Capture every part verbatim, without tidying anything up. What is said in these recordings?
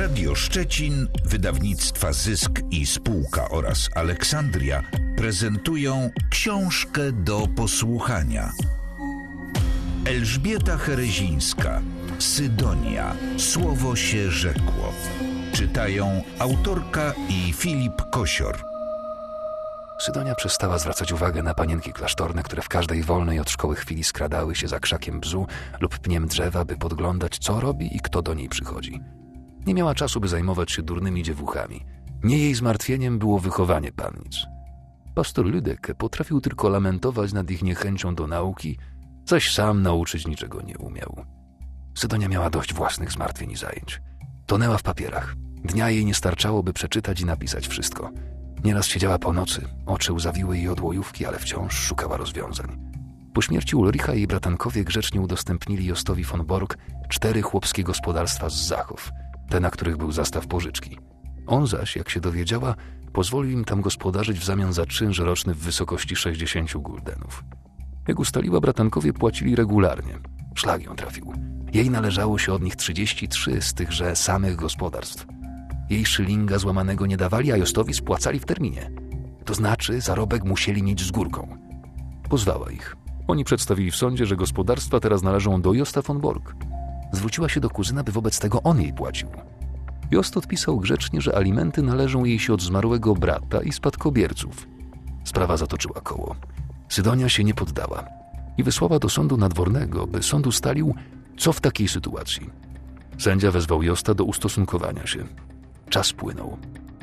Radio Szczecin, wydawnictwa Zysk i Spółka oraz Aleksandria prezentują książkę do posłuchania. Elżbieta Herezińska, Sydonia, słowo się rzekło. Czytają autorka i Filip Kosior. Sydonia przestała zwracać uwagę na panienki klasztorne, które w każdej wolnej od szkoły chwili skradały się za krzakiem bzu lub pniem drzewa, by podglądać, co robi i kto do niej przychodzi. Nie miała czasu, by zajmować się durnymi dziewuchami. Nie jej zmartwieniem było wychowanie pannic. Pastor Lüdecke potrafił tylko lamentować nad ich niechęcią do nauki, zaś sam nauczyć niczego nie umiał. Sydonia miała dość własnych zmartwień i zajęć. Tonęła w papierach. Dnia jej nie starczało, by przeczytać i napisać wszystko. Nieraz siedziała po nocy, oczy łzawiły jej od łojówki, ale wciąż szukała rozwiązań. Po śmierci Ulricha jej bratankowie grzecznie udostępnili Jostowi von Borg cztery chłopskie gospodarstwa z Zachów, te, na których był zastaw pożyczki. On zaś, jak się dowiedziała, pozwolił im tam gospodarzyć w zamian za czynsz roczny w wysokości sześćdziesięciu guldenów. Jak ustaliła, bratankowie płacili regularnie. Szlak ją trafił. Jej należało się od nich trzydzieści trzy z tychże samych gospodarstw. Jej szylinga złamanego nie dawali, a Jostowi spłacali w terminie. To znaczy zarobek musieli mieć z górką. Pozwała ich. Oni przedstawili w sądzie, że gospodarstwa teraz należą do Josta von Borg. Zwróciła się do kuzyna, by wobec tego on jej płacił. Jost odpisał grzecznie, że alimenty należą jej się od zmarłego brata i spadkobierców. Sprawa zatoczyła koło. Sydonia się nie poddała i wysłała do sądu nadwornego, by sąd ustalił, co w takiej sytuacji. Sędzia wezwał Josta do ustosunkowania się. Czas płynął.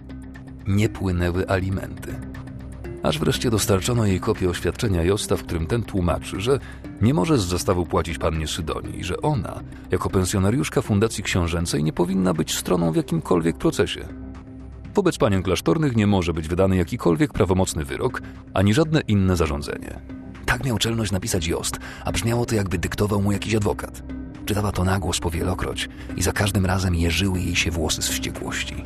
Nie płynęły alimenty. Aż wreszcie dostarczono jej kopię oświadczenia Josta, w którym ten tłumaczy, że nie może z zastawu płacić pannie Sydonii i że ona, jako pensjonariuszka fundacji książęcej, nie powinna być stroną w jakimkolwiek procesie. Wobec panien klasztornych nie może być wydany jakikolwiek prawomocny wyrok, ani żadne inne zarządzenie. Tak miał czelność napisać Jost, a brzmiało to, jakby dyktował mu jakiś adwokat. Czytała to na głos powielokroć i za każdym razem jeżyły jej się włosy z wściekłości.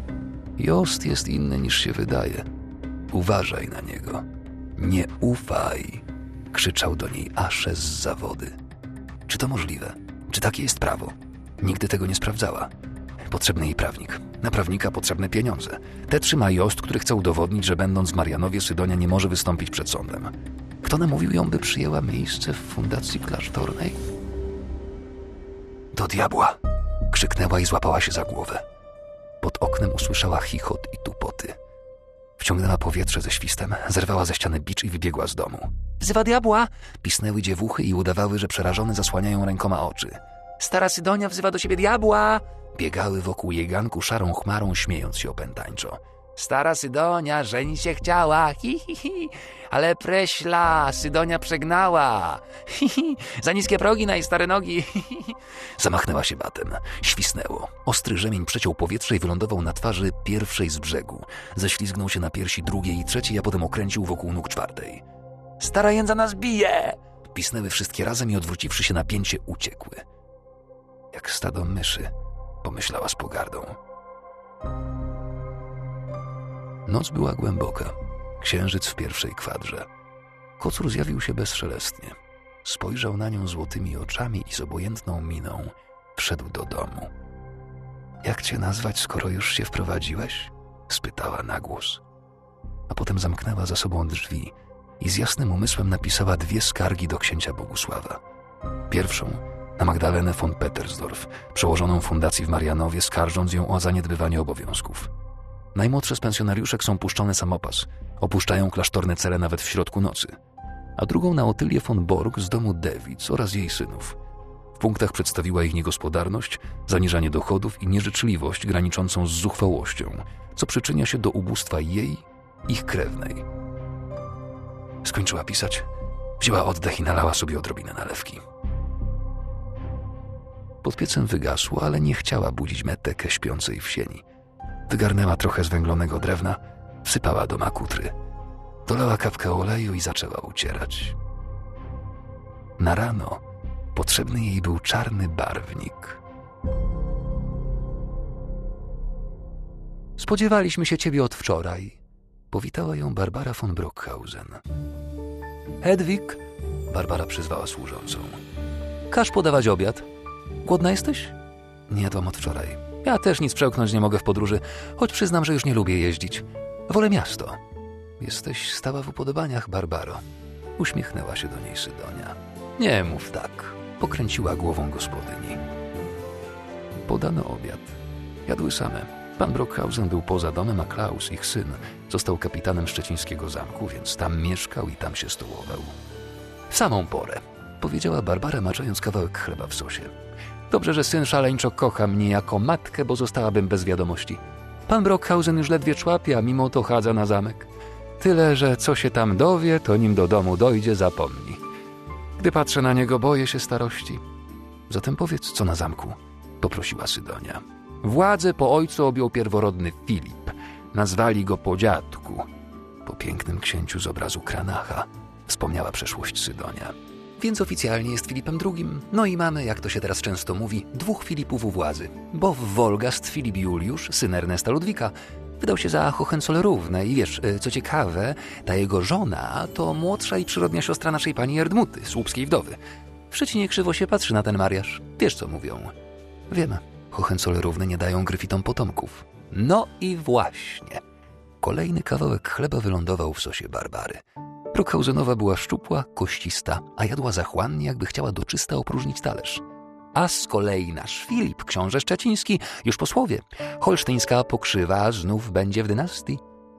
Jost jest inny niż się wydaje. Uważaj na niego. Nie ufaj, krzyczał do niej Asze z zawody. Czy to możliwe? Czy takie jest prawo? Nigdy tego nie sprawdzała. Potrzebny jej prawnik. Na prawnika potrzebne pieniądze. Te trzyma Jost, który chce udowodnić, że będąc w Marianowie, Sydonia nie może wystąpić przed sądem. Kto namówił ją, by przyjęła miejsce w fundacji klasztornej? Do diabła! Krzyknęła i złapała się za głowę. Pod oknem usłyszała chichot i tupoty. Wciągnęła powietrze ze świstem, zerwała ze ściany bicz i wybiegła z domu. Wzywa diabła! Pisnęły dziewuchy i udawały, że przerażone zasłaniają rękoma oczy. Stara Sydonia wzywa do siebie diabła! Biegały wokół jej ganku szarą chmarą, śmiejąc się opętańczo. Stara Sydonia żenić się chciała, hi, hi, hi. Ale preśla, Sydonia przegnała. Hi, hi. Za niskie progi na jej stare nogi. Hi, hi. Zamachnęła się batem. Świsnęło. Ostry rzemień przeciął powietrze i wylądował na twarzy pierwszej z brzegu. Ześlizgnął się na piersi drugiej i trzeciej, a potem okręcił wokół nóg czwartej. Stara jędza nas bije! Pisnęły wszystkie razem i odwróciwszy się na pięcie uciekły. Jak stado myszy, pomyślała z pogardą. Noc była głęboka. Księżyc w pierwszej kwadrze. Kocur zjawił się bezszelestnie. Spojrzał na nią złotymi oczami i z obojętną miną wszedł do domu. Jak cię nazwać, skoro już się wprowadziłeś? Spytała na głos. A potem zamknęła za sobą drzwi i z jasnym umysłem napisała dwie skargi do księcia Bogusława. Pierwszą na Magdalenę von Petersdorf, przełożoną fundacji w Marianowie, skarżąc ją o zaniedbywanie obowiązków. Najmłodsze z pensjonariuszek są puszczone samopas, opuszczają klasztorne cele nawet w środku nocy. A drugą na Otylię von Borg z domu Dewic oraz jej synów. W punktach przedstawiła ich niegospodarność, zaniżanie dochodów i nieżyczliwość graniczącą z zuchwałością, co przyczynia się do ubóstwa jej, ich krewnej. Skończyła pisać, wzięła oddech i nalała sobie odrobinę nalewki. Pod piecem wygasło, ale nie chciała budzić Metekę śpiącej w sieni. Wygarnęła trochę zwęglonego drewna, wsypała do makutry. Dolała kapkę oleju i zaczęła ucierać. Na rano potrzebny jej był czarny barwnik. Spodziewaliśmy się ciebie od wczoraj. Powitała ją Barbara von Brockhausen. Hedwig, Barbara przyzwała służącą. Każ podawać obiad. Głodna jesteś? Nie jadłam od wczoraj. Ja też nic przełknąć nie mogę w podróży, choć przyznam, że już nie lubię jeździć. Wolę miasto. Jesteś stała w upodobaniach, Barbaro. Uśmiechnęła się do niej Sydonia. Nie mów tak. Pokręciła głową gospodyni. Podano obiad. Jadły same. Pan Brockhausen był poza domem, a Klaus, ich syn, został kapitanem szczecińskiego zamku, więc tam mieszkał i tam się stołował. W samą porę, powiedziała Barbara, maczając kawałek chleba w sosie. Dobrze, że syn szaleńczo kocha mnie jako matkę, bo zostałabym bez wiadomości. Pan Brockhausen już ledwie człapie, a mimo to chadza na zamek. Tyle, że co się tam dowie, to nim do domu dojdzie, zapomni. Gdy patrzę na niego, boję się starości. Zatem powiedz, co na zamku, poprosiła Sydonia. Władzę po ojcu objął pierworodny Filip. Nazwali go po dziadku. Po pięknym księciu z obrazu Kranacha, wspomniała przeszłość Sydonia. Więc oficjalnie jest Filipem drugim. No i mamy, jak to się teraz często mówi, dwóch Filipów u władzy. Bo w Wolgast Filip Juliusz, syn Ernesta Ludwika, wydał się za Hohenzollernówne i wiesz, co ciekawe, ta jego żona to młodsza i przyrodnia siostra naszej pani Erdmuty, słupskiej wdowy. W Szczecinie krzywo się patrzy na ten mariaż. Wiesz, co mówią? Wiemy. Hohenzollernówne nie dają Gryfitom potomków. No i właśnie. Kolejny kawałek chleba wylądował w sosie Barbary. Brockhausenowa była szczupła, koścista, a jadła zachłannie, jakby chciała doczysta opróżnić talerz. A z kolei nasz Filip, książę szczeciński, już po słowie. Holsztyńska pokrzywa znów będzie w dynastii.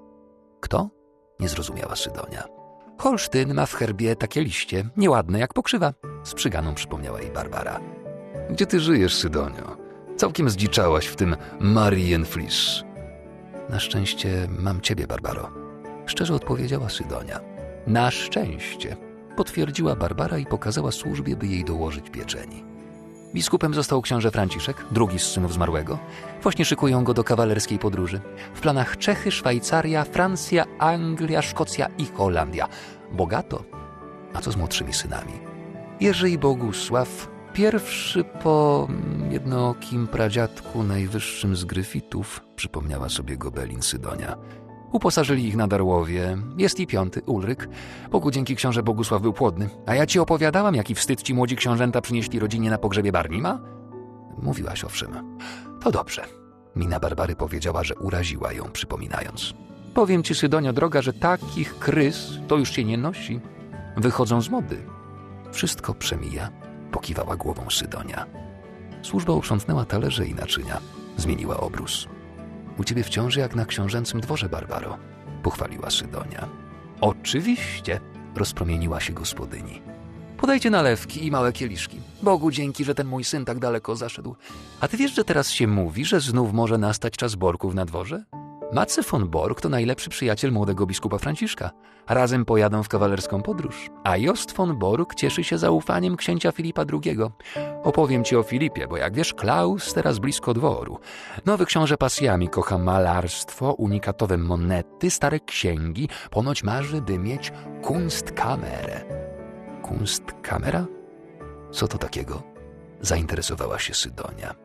Kto? Nie zrozumiała Sydonia. Holsztyn ma w herbie takie liście, nieładne jak pokrzywa. Z przyganą przypomniała jej Barbara. Gdzie ty żyjesz, Sydonio? Całkiem zdziczałaś w tym Marienflis. Na szczęście mam ciebie, Barbaro. Szczerze odpowiedziała Sydonia. Na szczęście, potwierdziła Barbara i pokazała służbie, by jej dołożyć pieczeni. Biskupem został książę Franciszek, drugi z synów zmarłego. Właśnie szykują go do kawalerskiej podróży. W planach Czechy, Szwajcaria, Francja, Anglia, Szkocja i Holandia. Bogato. A co z młodszymi synami? Jerzy i Bogusław, pierwszy po jednookim pradziadku najwyższym z Gryfitów, przypomniała sobie Gobelin Sydonia. Uposażyli ich na Darłowie. Jest i piąty, Ulryk. Bogu dzięki książę Bogusław był płodny. A ja ci opowiadałam, jaki wstyd ci młodzi książęta przynieśli rodzinie na pogrzebie Barnima? Mówiłaś owszem. To dobrze. Mina Barbary powiedziała, że uraziła ją, przypominając. Powiem ci, Sydonio droga, że takich krys to już się nie nosi. Wychodzą z mody. Wszystko przemija, pokiwała głową Sydonia. Służba uprzątnęła talerze i naczynia. Zmieniła obrus. U ciebie w ciąży jak na książęcym dworze, Barbaro, pochwaliła Sydonia. Oczywiście, rozpromieniła się gospodyni. Podajcie nalewki i małe kieliszki. Bogu dzięki, że ten mój syn tak daleko zaszedł. A ty wiesz, że teraz się mówi, że znów może nastać czas Borków na dworze? Macy von Bork to najlepszy przyjaciel młodego biskupa Franciszka. Razem pojadą w kawalerską podróż. A Jost von Bork cieszy się zaufaniem księcia Filipa drugiego. Opowiem ci o Filipie, bo jak wiesz, Klaus teraz blisko dworu. Nowy książę pasjami kocha malarstwo, unikatowe monety, stare księgi. Ponoć marzy, by mieć Kunstkamerę. Kunstkamera? Co to takiego? Zainteresowała się Sydonia.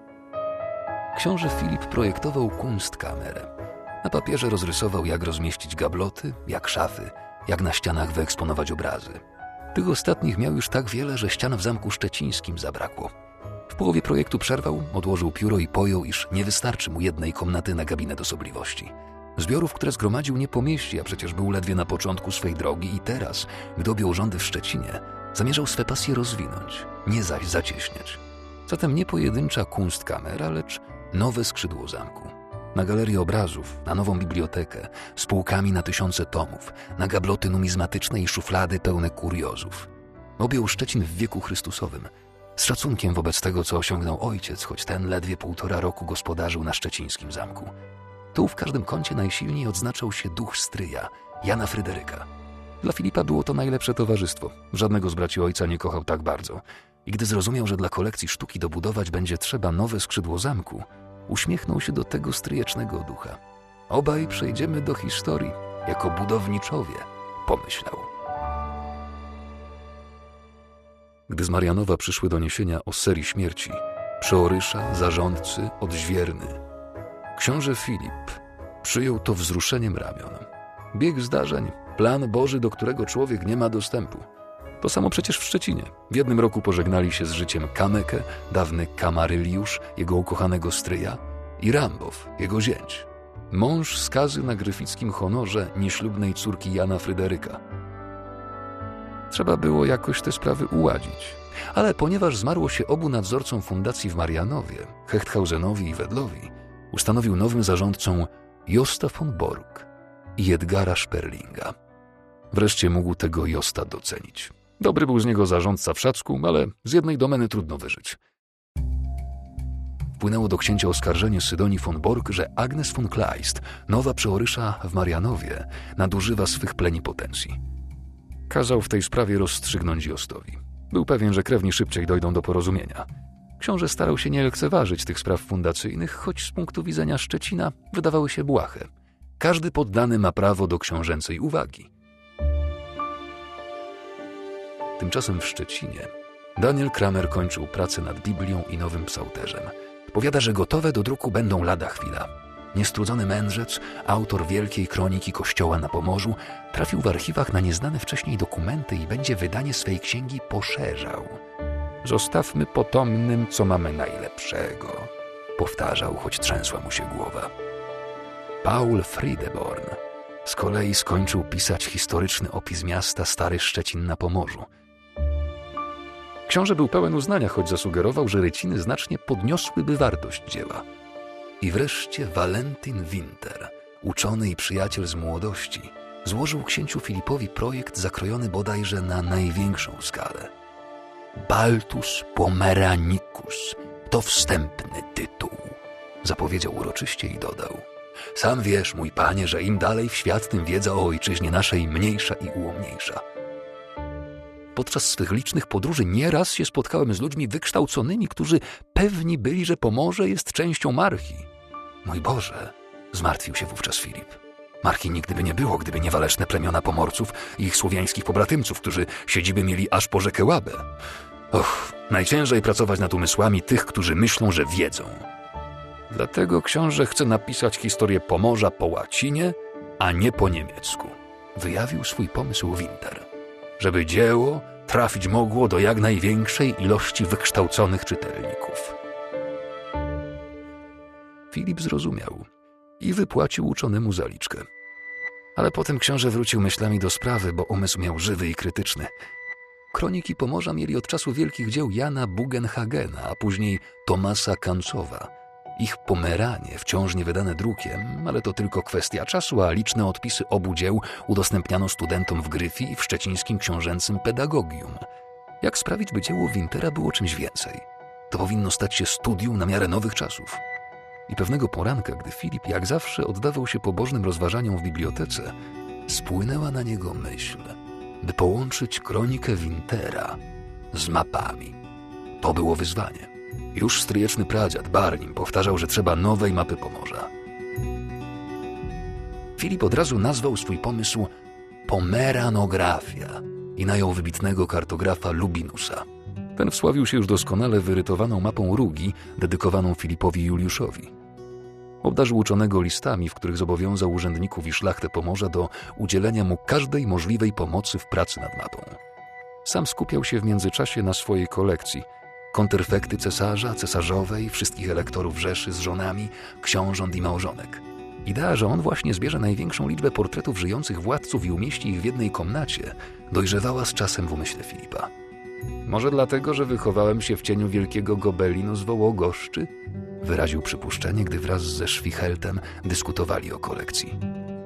Książę Filip projektował Kunstkamerę. Na papierze rozrysował, jak rozmieścić gabloty, jak szafy, jak na ścianach wyeksponować obrazy. Tych ostatnich miał już tak wiele, że ścian w zamku szczecińskim zabrakło. W połowie projektu przerwał, odłożył pióro i pojął, iż nie wystarczy mu jednej komnaty na gabinet osobliwości. Zbiorów, które zgromadził, nie pomieści, a przecież był ledwie na początku swej drogi i teraz, gdy objął rządy w Szczecinie, zamierzał swe pasje rozwinąć, nie zaś zacieśniać. Zatem nie pojedyncza Kunstkamera, lecz nowe skrzydło zamku. Na galerię obrazów, na nową bibliotekę, z półkami na tysiące tomów, na gabloty numizmatyczne i szuflady pełne kuriozów. Objął Szczecin w wieku Chrystusowym, z szacunkiem wobec tego, co osiągnął ojciec, choć ten ledwie półtora roku gospodarzył na szczecińskim zamku. Tu w każdym kącie najsilniej odznaczał się duch stryja, Jana Fryderyka. Dla Filipa było to najlepsze towarzystwo. Żadnego z braci ojca nie kochał tak bardzo. I gdy zrozumiał, że dla kolekcji sztuki dobudować będzie trzeba nowe skrzydło zamku, uśmiechnął się do tego stryjecznego ducha. Obaj przejdziemy do historii jako budowniczowie, pomyślał. Gdy z Marianowa przyszły doniesienia o serii śmierci, przeorysza, zarządcy, odźwierny, książę Filip przyjął to wzruszeniem ramion. Bieg zdarzeń, plan Boży, do którego człowiek nie ma dostępu. To samo przecież w Szczecinie. W jednym roku pożegnali się z życiem Kameke, dawny Kamaryliusz, jego ukochanego stryja, i Rambow, jego zięć. Mąż skazy na gryfickim honorze nieślubnej córki Jana Fryderyka. Trzeba było jakoś te sprawy uładzić. Ale ponieważ zmarło się obu nadzorcom fundacji w Marianowie, Hechthausenowi i Wedlowi, ustanowił nowym zarządcą Josta von Borg i Edgara Sperlinga. Wreszcie mógł tego Josta docenić. Dobry był z niego zarządca w Szacku, ale z jednej domeny trudno wyżyć. Wpłynęło do księcia oskarżenie Sydonii von Borg, że Agnes von Kleist, nowa przeorysza w Marianowie, nadużywa swych plenipotencji. Kazał w tej sprawie rozstrzygnąć Jostowi. Był pewien, że krewni szybciej dojdą do porozumienia. Książę starał się nie lekceważyć tych spraw fundacyjnych, choć z punktu widzenia Szczecina wydawały się błahe. Każdy poddany ma prawo do książęcej uwagi. Tymczasem w Szczecinie Daniel Kramer kończył pracę nad Biblią i nowym psałterzem. Powiada, że gotowe do druku będą lada chwila. Niestrudzony mędrzec, autor wielkiej kroniki Kościoła na Pomorzu, trafił w archiwach na nieznane wcześniej dokumenty i będzie wydanie swej księgi poszerzał. Zostawmy potomnym, co mamy najlepszego, powtarzał, choć trzęsła mu się głowa. Paul Friedeborn z kolei skończył pisać historyczny opis miasta Stary Szczecin na Pomorzu. Książę był pełen uznania, choć zasugerował, że ryciny znacznie podniosłyby wartość dzieła. I wreszcie Walentyn Winter, uczony i przyjaciel z młodości, złożył księciu Filipowi projekt zakrojony bodajże na największą skalę. Baltus Pomeranicus to wstępny tytuł, zapowiedział uroczyście i dodał: sam wiesz, mój panie, że im dalej w świat, tym wiedza o ojczyźnie naszej mniejsza i ułomniejsza. Podczas swych licznych podróży nieraz się spotkałem z ludźmi wykształconymi, którzy pewni byli, że Pomorze jest częścią Marchii. Mój Boże, zmartwił się wówczas Filip. Marchii nigdy by nie było, gdyby nie waleczne plemiona Pomorców i ich słowiańskich pobratymców, którzy siedziby mieli aż po rzekę Łabę. Och, najciężej pracować nad umysłami tych, którzy myślą, że wiedzą. Dlatego książę chce napisać historię Pomorza po łacinie, a nie po niemiecku. Wyjawił swój pomysł Winter, żeby dzieło trafić mogło do jak największej ilości wykształconych czytelników. Filip zrozumiał i wypłacił uczonemu zaliczkę. Ale potem książę wrócił myślami do sprawy, bo umysł miał żywy i krytyczny. Kroniki Pomorza mieli od czasu wielkich dzieł Jana Bugenhagena, a później Tomasa Kancowa. Ich Pomeranie wciąż nie wydane drukiem, ale to tylko kwestia czasu, a liczne odpisy obu dzieł udostępniano studentom w Gryfii i w szczecińskim książęcym pedagogium. Jak sprawić, by dzieło Wintera było czymś więcej? To powinno stać się studium na miarę nowych czasów. I pewnego poranka, gdy Filip jak zawsze oddawał się pobożnym rozważaniom w bibliotece, spłynęła na niego myśl, by połączyć kronikę Wintera z mapami. To było wyzwanie. Już stryjeczny pradziad Barnim powtarzał, że trzeba nowej mapy Pomorza. Filip od razu nazwał swój pomysł Pomeranografia i najął wybitnego kartografa Lubinusa. Ten wsławił się już doskonale wyrytowaną mapą Rugi, dedykowaną Filipowi Juliuszowi. Obdarzył uczonego listami, w których zobowiązał urzędników i szlachtę Pomorza do udzielenia mu każdej możliwej pomocy w pracy nad mapą. Sam skupiał się w międzyczasie na swojej kolekcji – konterfekty cesarza, cesarzowej, wszystkich elektorów Rzeszy z żonami, książąt i małżonek. Idea, że on właśnie zbierze największą liczbę portretów żyjących władców i umieści ich w jednej komnacie, dojrzewała z czasem w umyśle Filipa. Może dlatego, że wychowałem się w cieniu wielkiego Gobelinu z Wołogoszczy? Wyraził przypuszczenie, gdy wraz ze Schwicheltem dyskutowali o kolekcji.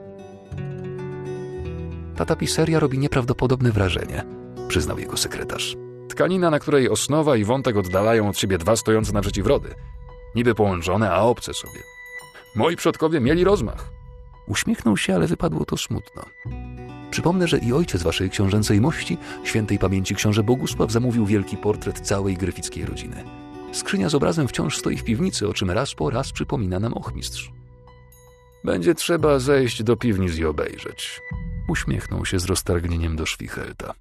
Ta tapiseria robi nieprawdopodobne wrażenie, przyznał jego sekretarz. Tkanina, na której osnowa i wątek oddalają od siebie dwa stojące naprzeciw rody. Niby połączone, a obce sobie. Moi przodkowie mieli rozmach. Uśmiechnął się, ale wypadło to smutno. Przypomnę, że i ojciec waszej książęcej mości, świętej pamięci książę Bogusław, zamówił wielki portret całej gryfickiej rodziny. Skrzynia z obrazem wciąż stoi w piwnicy, o czym raz po raz przypomina nam ochmistrz. Będzie trzeba zejść do piwnic i obejrzeć. Uśmiechnął się z roztargnieniem do Schwichelta.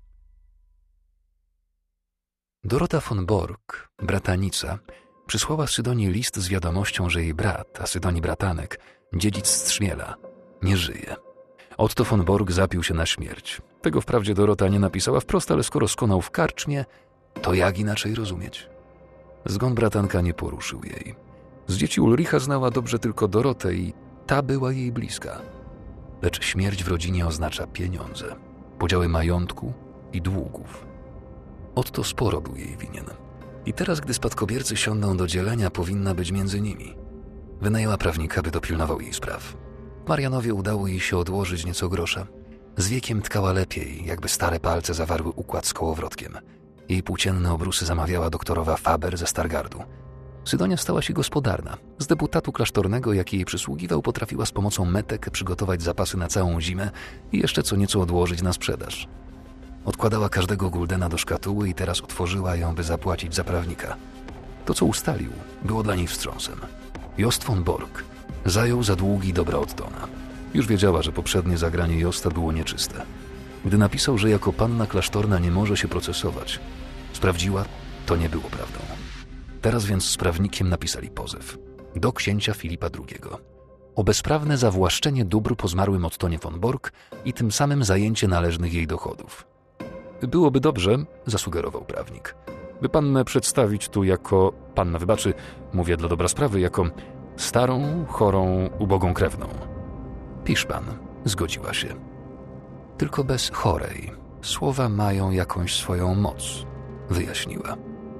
Dorota von Borg, bratanica, przysłała Sydonii list z wiadomością, że jej brat, a Sydonii bratanek, dziedzic Strzmiela, nie żyje. Otto von Borg zapił się na śmierć. Tego wprawdzie Dorota nie napisała wprost, ale skoro skonał w karczmie, to jak inaczej rozumieć? Zgon bratanka nie poruszył jej. Z dzieci Ulricha znała dobrze tylko Dorotę i ta była jej bliska. Lecz śmierć w rodzinie oznacza pieniądze, podziały majątku i długów. Otto sporo był jej winien. I teraz, gdy spadkobiercy siądą do dzielenia, powinna być między nimi. Wynajęła prawnika, by dopilnował jej spraw. Marianowi udało jej się odłożyć nieco grosza. Z wiekiem tkała lepiej, jakby stare palce zawarły układ z kołowrotkiem. Jej płócienne obrusy zamawiała doktorowa Faber ze Stargardu. Sydonia stała się gospodarna. Z deputatu klasztornego, jaki jej przysługiwał, potrafiła z pomocą metek przygotować zapasy na całą zimę i jeszcze co nieco odłożyć na sprzedaż. Odkładała każdego guldena do szkatuły i teraz otworzyła ją, by zapłacić za prawnika. To, co ustalił, było dla niej wstrząsem. Jost von Borg zajął za długi dobra Ottona. Już wiedziała, że poprzednie zagranie Josta było nieczyste. Gdy napisał, że jako panna klasztorna nie może się procesować, sprawdziła, to nie było prawdą. Teraz więc z prawnikiem napisali pozew do księcia Filipa drugiego o bezprawne zawłaszczenie dóbr po zmarłym Ottonie von Borg i tym samym zajęcie należnych jej dochodów. Byłoby dobrze, zasugerował prawnik, by pannę przedstawić tu jako, panna wybaczy, mówię dla dobra sprawy, jako starą, chorą, ubogą krewną. Pisz pan, zgodziła się. Tylko bez chorej. Słowa mają jakąś swoją moc, wyjaśniła.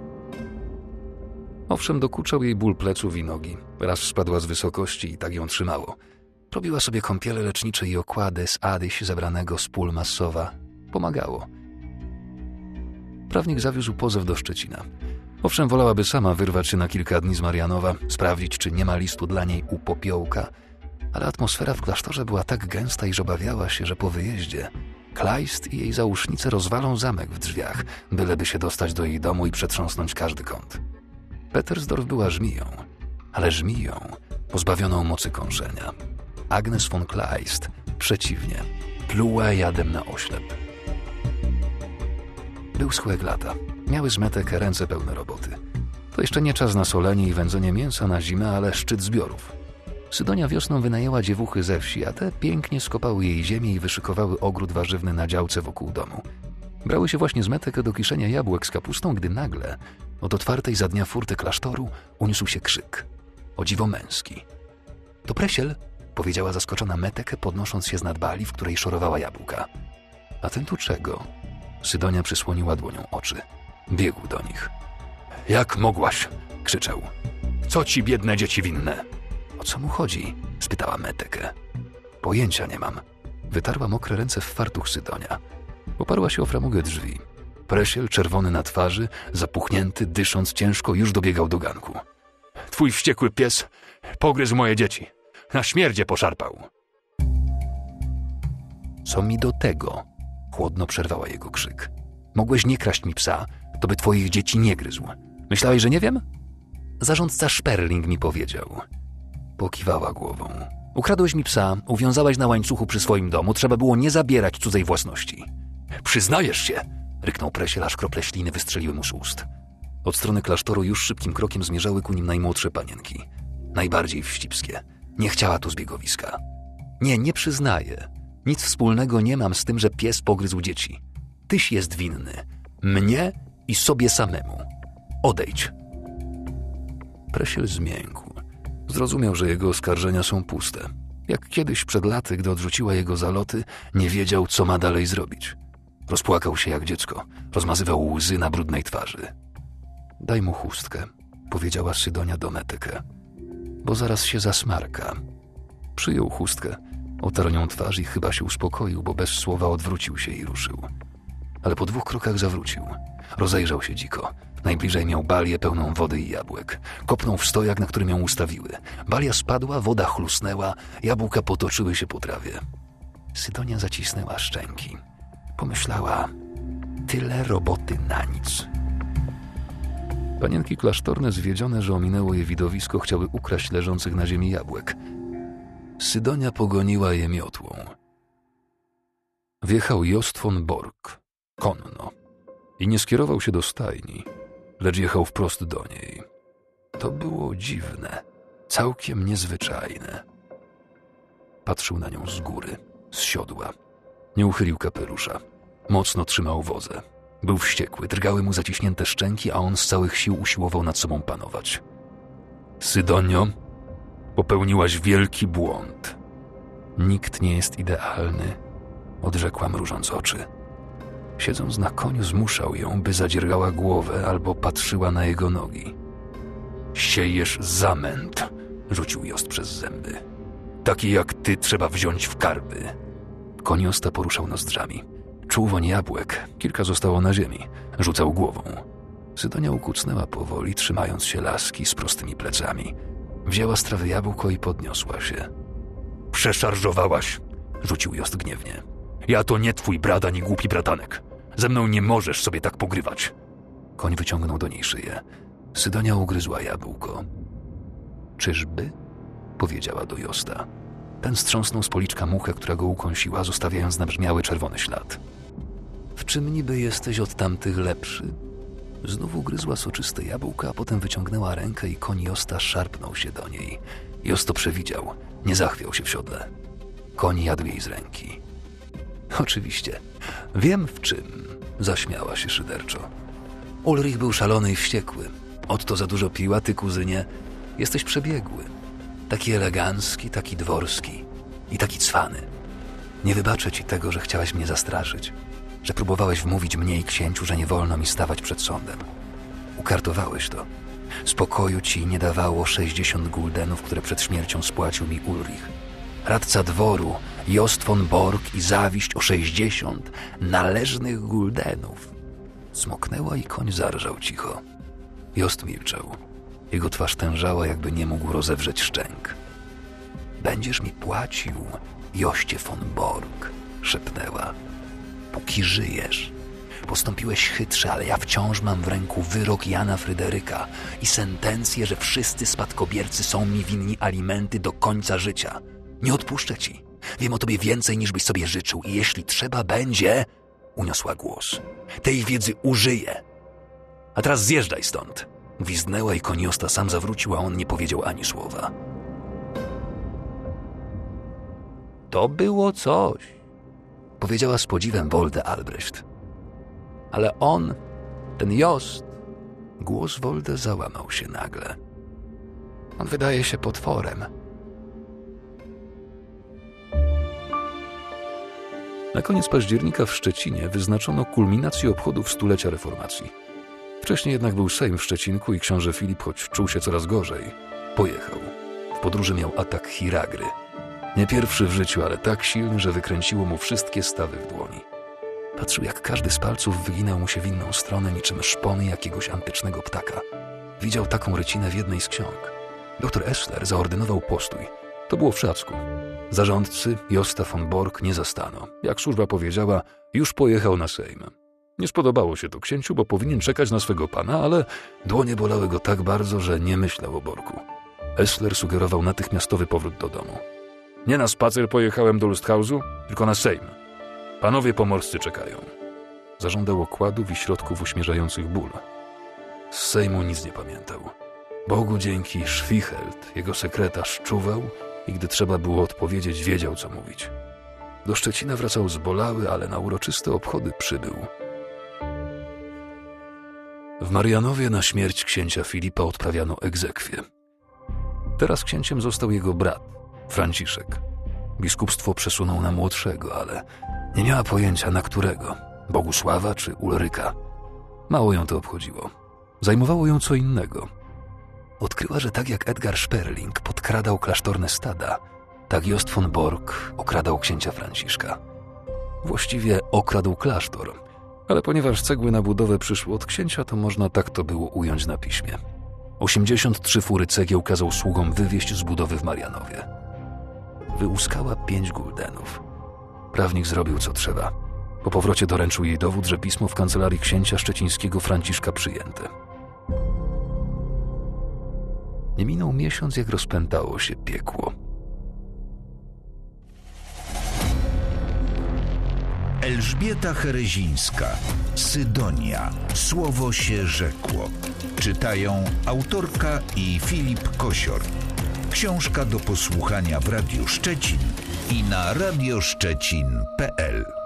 Owszem, dokuczał jej ból pleców i nogi. Raz spadła z wysokości i tak ją trzymało. Robiła sobie kąpiele lecznicze i okłady z adyś zebranego z pól Massowa. Pomagało. Prawnik zawiózł pozew do Szczecina. Owszem, wolałaby sama wyrwać się na kilka dni z Marianowa, sprawdzić, czy nie ma listu dla niej u Popiołka, ale atmosfera w klasztorze była tak gęsta, iż obawiała się, że po wyjeździe Kleist i jej załóżnice rozwalą zamek w drzwiach, byleby się dostać do jej domu i przetrząsnąć każdy kąt. Petersdorf była żmiją, ale żmiją pozbawioną mocy kąszenia. Agnes von Kleist, przeciwnie, pluła jadem na oślep. Był schłek lata. Miały z metek ręce pełne roboty. To jeszcze nie czas na solenie i wędzenie mięsa na zimę, ale szczyt zbiorów. Sydonia wiosną wynajęła dziewuchy ze wsi, a te pięknie skopały jej ziemię i wyszykowały ogród warzywny na działce wokół domu. Brały się właśnie z metek do kiszenia jabłek z kapustą, gdy nagle od otwartej za dnia furty klasztoru uniósł się krzyk. O dziwo męski. To Presiel, powiedziała zaskoczona Meteke, podnosząc się z nad bali, w której szorowała jabłka. A ten tu czego? Sydonia przysłoniła dłonią oczy. Biegł do nich. Jak mogłaś? Krzyczał. Co ci biedne dzieci winne? O co mu chodzi? Spytała Meteke. Pojęcia nie mam. Wytarła mokre ręce w fartuch Sydonia. Oparła się o framugę drzwi. Presiel, czerwony na twarzy, zapuchnięty, dysząc ciężko, już dobiegał do ganku. Twój wściekły pies pogryzł moje dzieci. Na śmierdzie poszarpał. Co mi do tego? Chłodno przerwała jego krzyk. Mogłeś nie kraść mi psa, to by twoich dzieci nie gryzł. Myślałeś, że nie wiem? Zarządca Sperling mi powiedział. Pokiwała głową. Ukradłeś mi psa, uwiązałeś na łańcuchu przy swoim domu, trzeba było nie zabierać cudzej własności. Przyznajesz się, ryknął Presiel, aż krople śliny wystrzeliły mu z ust. Od strony klasztoru już szybkim krokiem zmierzały ku nim najmłodsze panienki. Najbardziej wścibskie. Nie chciała tu zbiegowiska. Nie, nie przyznaję. Nic wspólnego nie mam z tym, że pies pogryzł dzieci. Tyś jest winny. Mnie i sobie samemu. Odejdź. Presiel zmiękł. Zrozumiał, że jego oskarżenia są puste. Jak kiedyś przed laty, gdy odrzuciła jego zaloty, nie wiedział, co ma dalej zrobić. Rozpłakał się jak dziecko. Rozmazywał łzy na brudnej twarzy. Daj mu chustkę, powiedziała Sydonia do Meteke, bo zaraz się zasmarka. Przyjął chustkę, otarł nią twarz i chyba się uspokoił, bo bez słowa odwrócił się i ruszył. Ale po dwóch krokach zawrócił. Rozejrzał się dziko. Najbliżej miał balię pełną wody i jabłek. Kopnął w stojak, na którym ją ustawiły. Balia spadła, woda chlusnęła, jabłka potoczyły się po trawie. Sydonia zacisnęła szczęki. Pomyślała, tyle roboty na nic. Panienki klasztorne, zwiedzione, że ominęło je widowisko, chciały ukraść leżących na ziemi jabłek. Sydonia pogoniła je miotłą. Wjechał Jost von Borg, konno, i nie skierował się do stajni, lecz jechał wprost do niej. To było dziwne, całkiem niezwyczajne. Patrzył na nią z góry. Z siodła. Nie uchylił kapelusza. Mocno trzymał wozę. Był wściekły, drgały mu zaciśnięte szczęki, a on z całych sił usiłował nad sobą panować. Sydonio, popełniłaś wielki błąd. Nikt nie jest idealny, odrzekła mrużąc oczy. Siedząc na koniu zmuszał ją, by zadziergała głowę albo patrzyła na jego nogi. Siejesz zamęt, rzucił Jost przez zęby. Taki jak ty trzeba wziąć w karby. Koniosta poruszał nozdrzami. Czuł woń jabłek, kilka zostało na ziemi. Rzucał głową. Sydonia ukucnęła powoli, trzymając się laski z prostymi plecami. Wzięła z trawy jabłko i podniosła się. Przeszarżowałaś, rzucił Jost gniewnie. Ja to nie twój brat ani głupi bratanek. Ze mną nie możesz sobie tak pogrywać. Koń wyciągnął do niej szyję. Sydonia ugryzła jabłko. Czyżby? Powiedziała do Josta. Ten strząsnął z policzka muchę, która go ukąsiła, zostawiając nabrzmiały czerwony ślad. W czym niby jesteś od tamtych lepszy? Znów ugryzła soczyste jabłka, a potem wyciągnęła rękę i koń Josta szarpnął się do niej. Jost to przewidział. Nie zachwiał się w siodle. Koń jadł jej z ręki. Oczywiście. Wiem w czym, zaśmiała się szyderczo. Ulrich był szalony i wściekły. Otto za dużo piła, ty, kuzynie, jesteś przebiegły. Taki elegancki, taki dworski i taki cwany. Nie wybaczę ci tego, że chciałaś mnie zastraszyć, że próbowałeś wmówić mnie i księciu, że nie wolno mi stawać przed sądem. Ukartowałeś to. Spokoju ci nie dawało sześćdziesiąt guldenów, które przed śmiercią spłacił mi Ulrich. Radca dworu, Jost von Borg i zawiść o sześćdziesiąt należnych guldenów. Smoknęła i koń zarżał cicho. Jost milczał. Jego twarz tężała, jakby nie mógł rozewrzeć szczęk. Będziesz mi płacił, Joście von Borg, szepnęła. Póki żyjesz. Postąpiłeś chytrze, ale ja wciąż mam w ręku wyrok Jana Fryderyka i sentencję, że wszyscy spadkobiercy są mi winni alimenty do końca życia. Nie odpuszczę ci. Wiem o tobie więcej, niż byś sobie życzył i jeśli trzeba będzie, uniosła głos, tej wiedzy użyję. A teraz zjeżdżaj stąd. Gwizdnęła i koń Josta sam zawrócił, a on nie powiedział ani słowa. To było coś, powiedziała z podziwem Wolde Albrecht. Ale on, ten Jost, głos Wolde załamał się nagle. On wydaje się potworem. Na koniec października w Szczecinie wyznaczono kulminację obchodów stulecia reformacji. Wcześniej jednak był Sejm w Szczecinku i książę Filip, choć czuł się coraz gorzej, pojechał. W podróży miał atak chiragry. Nie pierwszy w życiu, ale tak silny, że wykręciło mu wszystkie stawy w dłoni. Patrzył, jak każdy z palców wyginał mu się w inną stronę, niczym szpony jakiegoś antycznego ptaka. Widział taką rycinę w jednej z ksiąg. Doktor Essler zaordynował postój. To było w Szacku. Zarządcy Josta von Borg nie zastano. Jak służba powiedziała, już pojechał na Sejm. Nie spodobało się to księciu, bo powinien czekać na swego pana, ale dłonie bolały go tak bardzo, że nie myślał o Borku. Essler sugerował natychmiastowy powrót do domu. Nie na spacer pojechałem do Lusthausu, tylko na Sejm. Panowie pomorscy czekają. Zażądał okładów i środków uśmierzających ból. Z Sejmu nic nie pamiętał. Bogu dzięki Schwichelt, jego sekretarz, czuwał i gdy trzeba było odpowiedzieć, wiedział, co mówić. Do Szczecina wracał zbolały, ale na uroczyste obchody przybył. W Marianowie na śmierć księcia Filipa odprawiano egzekwię. Teraz księciem został jego brat, Franciszek. Biskupstwo przesunął na młodszego, ale nie miała pojęcia na którego, Bogusława czy Ulryka. Mało ją to obchodziło. Zajmowało ją co innego. Odkryła, że tak jak Edgar Sperling podkradał klasztorne stada, tak Jost von Borg okradał księcia Franciszka. Właściwie okradł klasztor, ale ponieważ cegły na budowę przyszły od księcia, to można tak to było ująć na piśmie. osiemdziesiąt trzy fury cegieł kazał sługom wywieźć z budowy w Marianowie. Wyłuskała pięć guldenów. Prawnik zrobił co trzeba. Po powrocie doręczył jej dowód, że pismo w kancelarii księcia szczecińskiego Franciszka przyjęte. Nie minął miesiąc, jak rozpętało się piekło. Elżbieta Herezińska, Sydonia, słowo się rzekło. Czytają autorka i Filip Kosior. Książka do posłuchania w Radiu Szczecin i na radioszczecin kropka p l.